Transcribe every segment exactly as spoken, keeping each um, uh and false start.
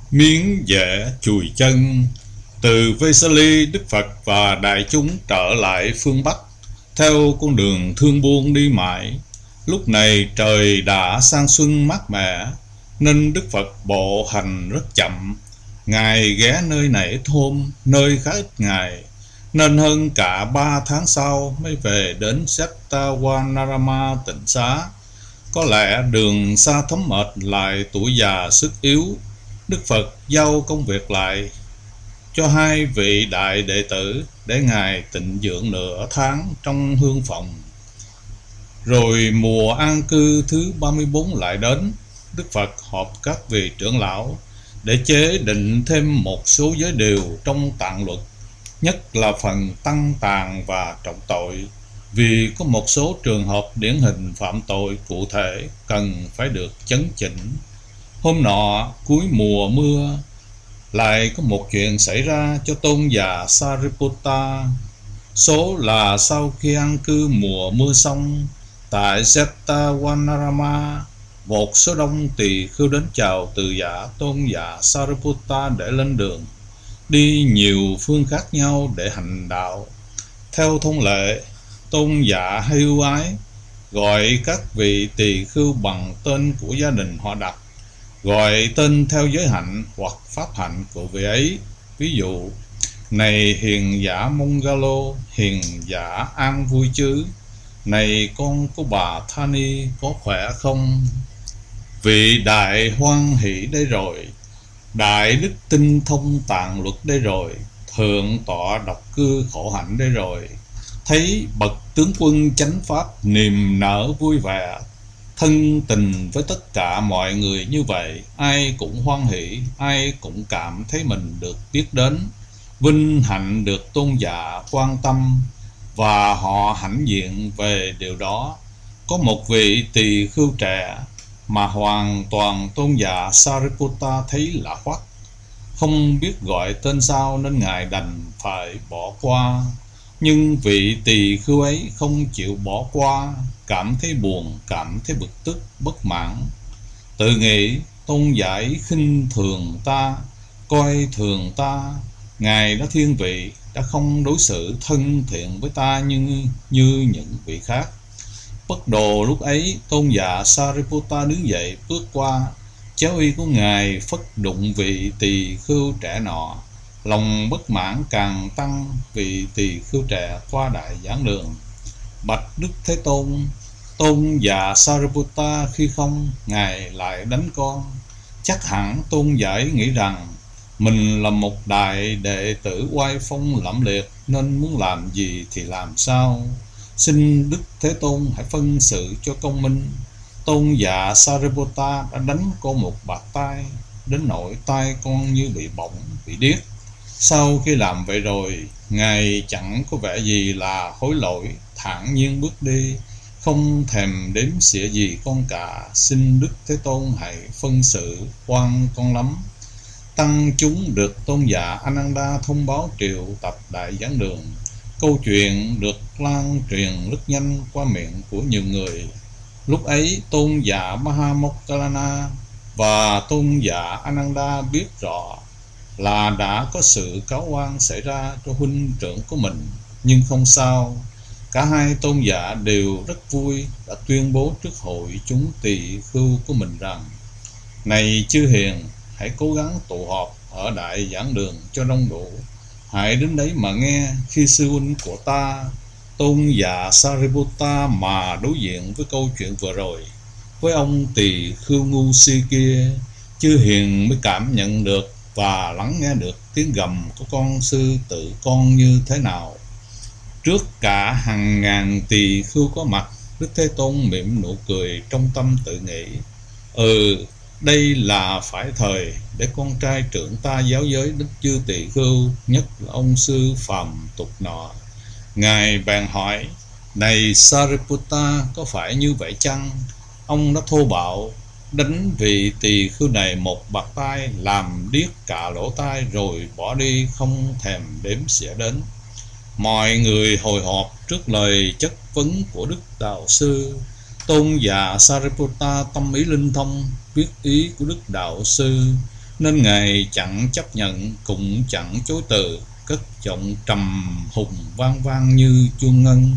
Miếng dẻ chùi chân. Từ Vesali, Đức Phật và đại chúng trở lại phương Bắc theo con đường thương buôn đi mãi. Lúc này trời đã sang xuân mát mẻ, nên Đức Phật bộ hành rất chậm. Ngài ghé nơi nảy thôn, nơi khá ít ngày, nên hơn cả ba tháng sau mới về đến Setawanarama tịnh xá. Có lẽ đường xa thấm mệt lại tuổi già sức yếu, Đức Phật giao công việc lại cho hai vị đại đệ tử để Ngài tịnh dưỡng nửa tháng trong hương phòng. Rồi mùa an cư thứ ba mươi bốn lại đến. Đức Phật họp các vị trưởng lão để chế định thêm một số giới điều trong tạng luật, nhất là phần tăng tàn và trọng tội, vì có một số trường hợp điển hình phạm tội cụ thể cần phải được chấn chỉnh. Hôm nọ cuối mùa mưa, lại có một chuyện xảy ra cho tôn giả Sariputta. Số là sau khi an cư mùa mưa xong, tại Setawanarama, một số đông tỳ khưu đến chào từ giả tôn giả Sariputta để lên đường, đi nhiều phương khác nhau để hành đạo. Theo thông lệ, tôn giả hay ưu ái gọi các vị tỳ khưu bằng tên của gia đình họ đặt, gọi tên theo giới hạnh hoặc pháp hạnh của vị ấy. Ví dụ: này hiền giả Mongalo, hiền giả an vui chứ? Này con của bà Thani, có khỏe không? Vị đại hoan hỷ đây rồi, đại đức tinh thông tạng luật đây rồi, thượng tọa độc cư khổ hạnh đây rồi. Thấy bậc tướng quân chánh pháp niềm nở vui vẻ, thân tình với tất cả mọi người như vậy, ai cũng hoan hỷ, ai cũng cảm thấy mình được biết đến, vinh hạnh được tôn giả quan tâm, và họ hãnh diện về điều đó. Có một vị tỳ khưu trẻ mà hoàn toàn tôn giả Sariputta thấy lạ hoắc, không biết gọi tên sao nên Ngài đành phải bỏ qua. Nhưng vị tỳ khưu ấy không chịu bỏ qua, cảm thấy buồn, cảm thấy bực tức, bất mãn, tự nghĩ tôn giả ấy khinh thường ta, coi thường ta. Ngài đã thiên vị, đã không đối xử thân thiện với ta như, như những vị khác. Bất đồ lúc ấy, tôn giả Sariputta đứng dậy bước qua, chéo y của Ngài phất đụng vị tỳ khưu trẻ nọ. Lòng bất mãn càng tăng, vị tỳ khưu trẻ qua đại giảng đường: bạch Đức Thế Tôn, tôn giả Sariputta khi không, Ngài lại đánh con. Chắc hẳn tôn giả ấy nghĩ rằng mình là một đại đệ tử oai phong lẫm liệt, nên muốn làm gì thì làm sao. Xin Đức Thế Tôn hãy phân xử cho công minh. Tôn giả Sariputta đã đánh con một bạt tay, đến nỗi tay con như bị bỏng, bị điếc. Sau khi làm vậy rồi, Ngài chẳng có vẻ gì là hối lỗi, thản nhiên bước đi, không thèm đếm xỉa gì con cả. Xin Đức Thế Tôn hãy phân xử, oan con lắm. Tăng chúng được tôn giả Ananda thông báo triệu tập đại giảng đường. Câu chuyện được lan truyền rất nhanh qua miệng của nhiều người. Lúc ấy tôn giả Mahamokkallana và tôn giả Ananda biết rõ là đã có sự cáo oan xảy ra cho huynh trưởng của mình, nhưng không sao. Cả hai tôn giả đều rất vui, đã tuyên bố trước hội chúng tỳ khưu của mình rằng: này chư hiền, hãy cố gắng tụ họp ở đại giảng đường cho đông đủ. Hãy đến đấy mà nghe khi sư huynh của ta, tôn giả Sariputta, mà đối diện với câu chuyện vừa rồi với ông tỳ khưu ngu si kia, chư hiền mới cảm nhận được và lắng nghe được tiếng gầm của con sư tử con như thế nào. Trước cả hàng ngàn tỳ khưu có mặt, Đức Thế Tôn mỉm nụ cười, trong tâm tự nghĩ: Ừ, đây là phải thời để con trai trưởng ta giáo giới đến chư tỳ khưu, nhất là ông sư phàm tục nọ. Ngài bèn hỏi: này Sariputta, có phải như vậy chăng? Ông đã thô bạo đánh vị tỳ khưu này một bạt tay, làm điếc cả lỗ tai, rồi bỏ đi không thèm đếm xỉa đến. Mọi người hồi họp trước lời chất vấn của Đức Đạo Sư. Tôn giả Sariputta tâm ý linh thông, biết ý của Đức Đạo Sư, nên Ngài chẳng chấp nhận cũng chẳng chối từ, cất giọng trầm hùng vang vang như chuông ngân.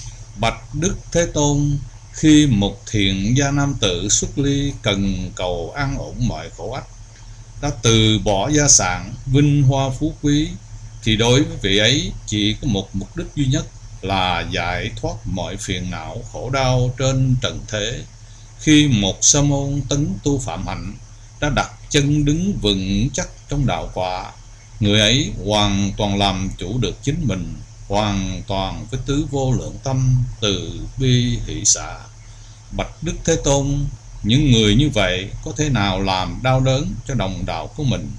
Bạch Đức Thế Tôn, khi một thiện gia nam tử xuất ly cần cầu an ổn mọi khổ ách, đã từ bỏ gia sản, vinh hoa phú quý, thì đối với vị ấy chỉ có một mục đích duy nhất là giải thoát mọi phiền não khổ đau trên trần thế. Khi một sa môn tấn tu phạm hạnh đã đặt chân đứng vững chắc trong đạo quả, người ấy hoàn toàn làm chủ được chính mình, hoàn toàn với tứ vô lượng tâm từ bi hỷ xả. Bạch Đức Thế Tôn, những người như vậy có thể nào làm đau đớn cho đồng đạo của mình,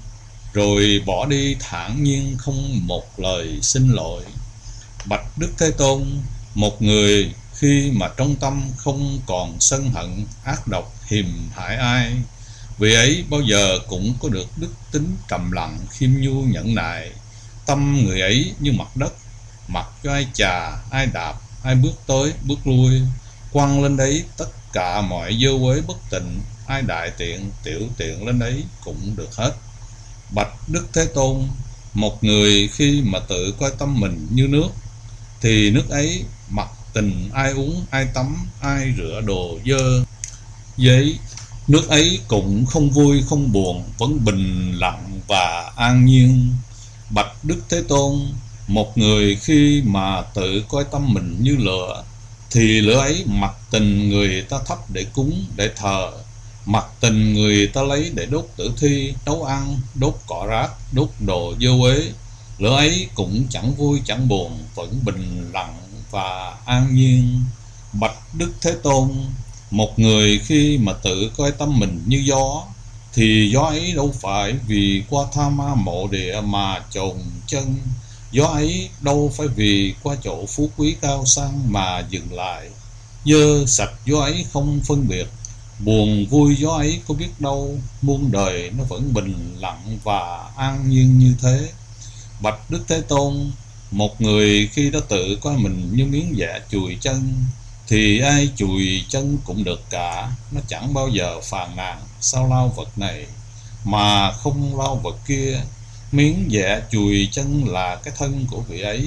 rồi bỏ đi thản nhiên không một lời xin lỗi? Bạch Đức Thế Tôn, một người khi mà trong tâm không còn sân hận, ác độc, hiềm hại ai, vì ấy bao giờ cũng có được đức tính trầm lặng, khiêm nhu, nhẫn nại. Tâm người ấy như mặt đất, mặc cho ai chà, ai đạp, ai bước tới, bước lui, quăng lên đấy tất cả mọi dơ uế bất tịnh, ai đại tiện, tiểu tiện lên đấy cũng được hết. Bạch Đức Thế Tôn, một người khi mà tự coi tâm mình như nước, thì nước ấy mặc tình ai uống, ai tắm, ai rửa đồ dơ giấy, nước ấy cũng không vui không buồn, vẫn bình lặng và an nhiên. Bạch Đức Thế Tôn, một người khi mà tự coi tâm mình như lửa, thì lửa ấy mặc tình người ta thắp để cúng, để thờ, mặc tình người ta lấy để đốt tử thi, nấu ăn, đốt cỏ rác, đốt đồ dơ uế, lửa ấy cũng chẳng vui chẳng buồn, vẫn bình lặng và an nhiên. Bạch Đức Thế Tôn, một người khi mà tự coi tâm mình như gió, thì gió ấy đâu phải vì qua tha ma mộ địa mà chồn chân, gió ấy đâu phải vì qua chỗ phú quý cao sang mà dừng lại. Dơ sạch gió ấy không phân biệt, buồn vui gió ấy có biết đâu, muôn đời nó vẫn bình lặng và an nhiên như thế. Bạch Đức Thế Tôn, một người khi đã tự coi mình như miếng dạ chùi chân, thì ai chùi chân cũng được cả, nó chẳng bao giờ phàn nàn sao lao vật này mà không lao vật kia. Miếng dạ chùi chân là cái thân của vị ấy,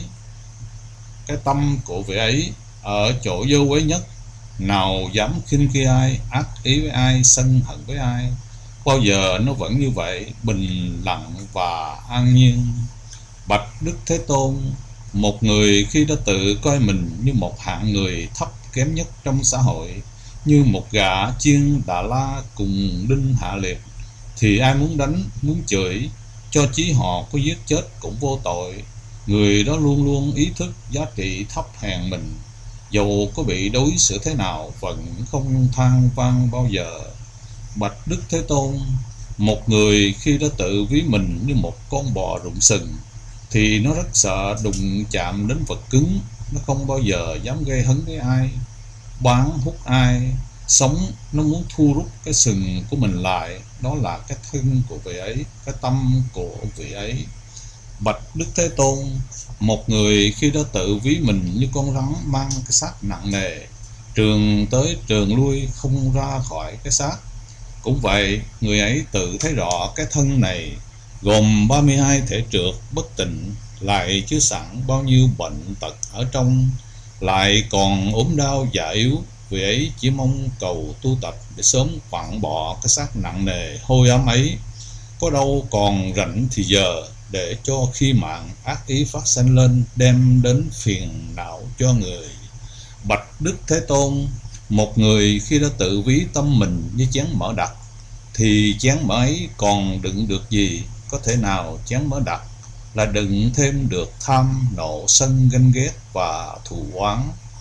cái tâm của vị ấy ở chỗ dơ quấy nhất, nào dám khinh khi ai, ác ý với ai, sân hận với ai, bao giờ nó vẫn như vậy, bình lặng và an nhiên. Bạch Đức Thế Tôn, một người khi đã tự coi mình như một hạng người thấp kém nhất trong xã hội, như một gã chiên Đà La cùng đinh hạ liệt, thì ai muốn đánh, muốn chửi, cho chí họ có giết chết cũng vô tội. Người đó luôn luôn ý thức giá trị thấp hèn mình, dầu có bị đối xử thế nào vẫn không than vang bao giờ. Bạch Đức Thế Tôn, một người khi đã tự ví mình như một con bò rụng sừng, thì nó rất sợ đụng chạm đến vật cứng, nó không bao giờ dám gây hấn với ai, bán hút ai. Sống nó muốn thu rút cái sừng của mình lại, đó là cái thân của vị ấy, cái tâm của vị ấy. Bạch Đức Thế Tôn, một người khi đã tự ví mình như con rắn mang cái xác nặng nề, trường tới trường lui không ra khỏi cái xác, cũng vậy, người ấy tự thấy rõ cái thân này gồm ba mươi hai thể trượt bất tịnh, lại chứa sẵn bao nhiêu bệnh tật ở trong, lại còn ốm đau già yếu. Vì ấy chỉ mong cầu tu tập để sớm quẳng bỏ cái xác nặng nề hôi ám ấy, có đâu còn rảnh thì giờ để cho khi mạng ác ý phát sanh lên, đem đến phiền não cho người. Bạch Đức Thế Tôn, một người khi đã tự ví tâm mình như chén mỡ đặc, thì chén mỡ ấy còn đựng được gì? Có thể nào chén mỡ đặc là đựng thêm được tham, nộ, sân, ganh ghét và thù oán?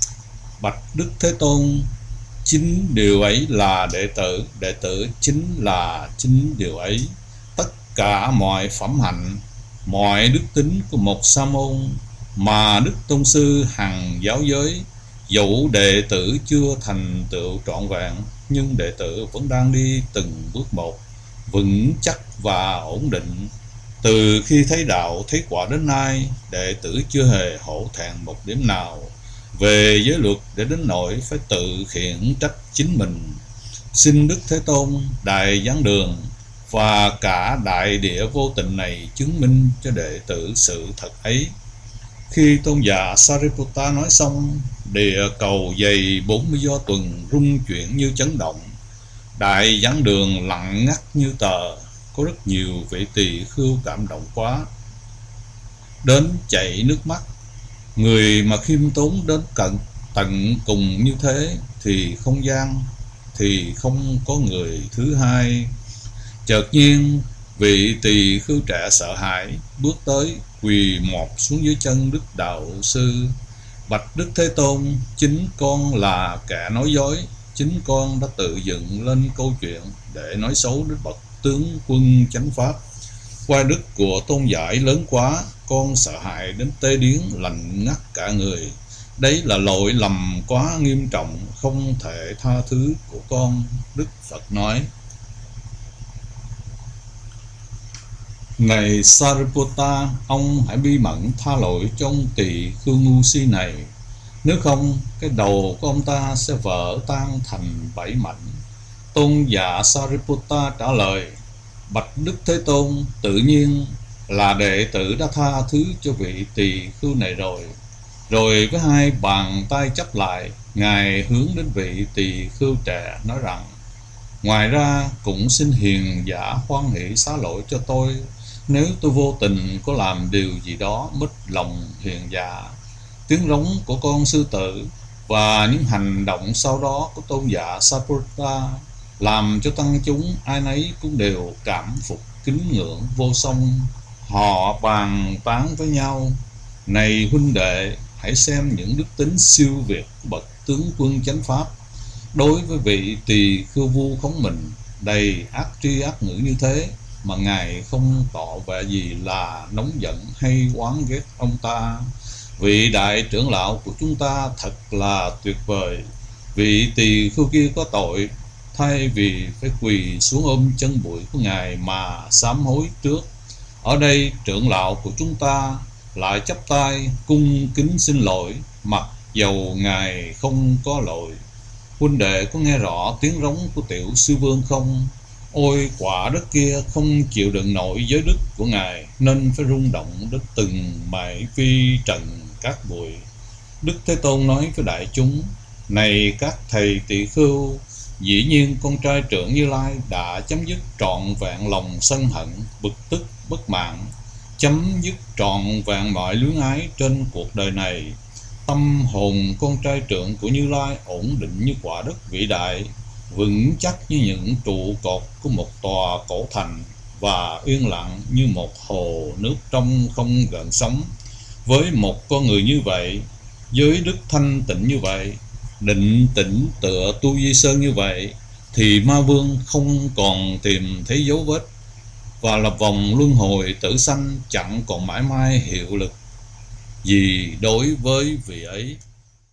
Bạch Đức Thế Tôn, chính điều ấy là đệ tử, đệ tử chính là chính điều ấy. Tất cả mọi phẩm hạnh, mọi đức tính của một sa môn mà Đức Tôn Sư hằng giáo giới, dẫu đệ tử chưa thành tựu trọn vẹn, nhưng đệ tử vẫn đang đi từng bước một, vững chắc và ổn định. Từ khi thấy đạo thấy quả đến nay, đệ tử chưa hề hổ thẹn một điểm nào về giới luật để đến nỗi phải tự khiển trách chính mình. Xin Đức Thế Tôn đại giảng đường và cả đại địa vô tình này chứng minh cho đệ tử sự thật ấy. Khi tôn giả Sariputta nói xong, địa cầu dày bốn mươi do tuần rung chuyển như chấn động. Đại giảng đường lặng ngắt như tờ. Có rất nhiều vị tỳ khưu cảm động quá, đến chảy nước mắt. Người mà khiêm tốn đến cận tận cùng như thế thì không gian thì không có người thứ hai. Chợt nhiên vị tỳ khưu trẻ sợ hãi bước tới, quỳ mọp xuống dưới chân Đức Đạo Sư. Bạch Đức Thế Tôn, chính con là kẻ nói dối. Chính con đã tự dựng lên câu chuyện để nói xấu đến bậc tướng quân chánh pháp. Oai đức của tôn giải lớn quá, con sợ hãi đến tê điếng lạnh ngắt cả người. Đấy là lỗi lầm quá nghiêm trọng, không thể tha thứ của con. Đức Phật nói: Này Sariputta, ông hãy bi mẫn tha lỗi cho ông tỳ khưu ngu si này. Nếu không, cái đầu của ông ta sẽ vỡ tan thành bảy mảnh. Tôn giả Sariputta trả lời: Bạch Đức Thế Tôn, tự nhiên là đệ tử đã tha thứ cho vị tỳ khưu này rồi. Rồi với hai bàn tay chắp lại, Ngài hướng đến vị tỳ khưu trẻ nói rằng: Ngoài ra cũng xin hiền giả hoan hỷ xá lỗi cho tôi, nếu tôi vô tình có làm điều gì đó mất lòng hiền giả. Tiếng rống của con sư tử và những hành động sau đó của tôn giả Sariputta làm cho tăng chúng ai nấy cũng đều cảm phục kính ngưỡng vô song. Họ bàn tán với nhau: Này huynh đệ, hãy xem những đức tính siêu việt của bậc tướng quân chánh pháp. Đối với vị tỳ khưu vu khống mình đầy ác tri ác ngữ như thế mà Ngài không tỏ vẻ gì là nóng giận hay oán ghét ông ta. Vị đại trưởng lão của chúng ta thật là tuyệt vời. Vị tỳ khưu kia có tội, thay vì phải quỳ xuống ôm chân bụi của Ngài mà sám hối trước, ở đây trưởng lão của chúng ta lại chắp tay cung kính xin lỗi, mặc dầu Ngài không có lỗi. Huynh đệ có nghe rõ tiếng rống của tiểu sư vương không? Ôi, quả đất kia không chịu đựng nổi giới đức của Ngài, nên phải rung động đến từng mảy phi trần cát bụi. Đức Thế Tôn nói với đại chúng: Này các thầy tỳ khưu, dĩ nhiên con trai trưởng Như Lai đã chấm dứt trọn vẹn lòng sân hận, bực tức, bất mãn, chấm dứt trọn vẹn mọi luyến ái trên cuộc đời này. Tâm hồn con trai trưởng của Như Lai ổn định như quả đất vĩ đại, vững chắc như những trụ cột của một tòa cổ thành, và yên lặng như một hồ nước trong không gợn sóng. Với một con người như vậy, với đức thanh tịnh như vậy, định tĩnh tựa Tu Di Sơn như vậy, thì ma vương không còn tìm thấy dấu vết, và là vòng luân hồi tử sanh chẳng còn mãi mãi hiệu lực gì đối với vị ấy.